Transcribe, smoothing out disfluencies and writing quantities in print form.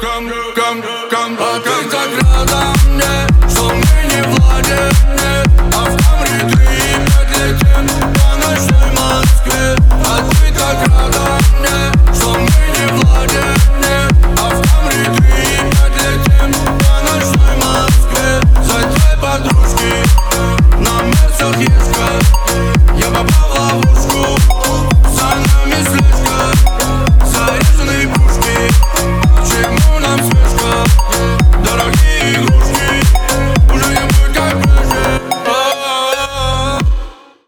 А ты так рядом, нет, что мы не владеем, нет. А в Камри 3,5 летим по ночной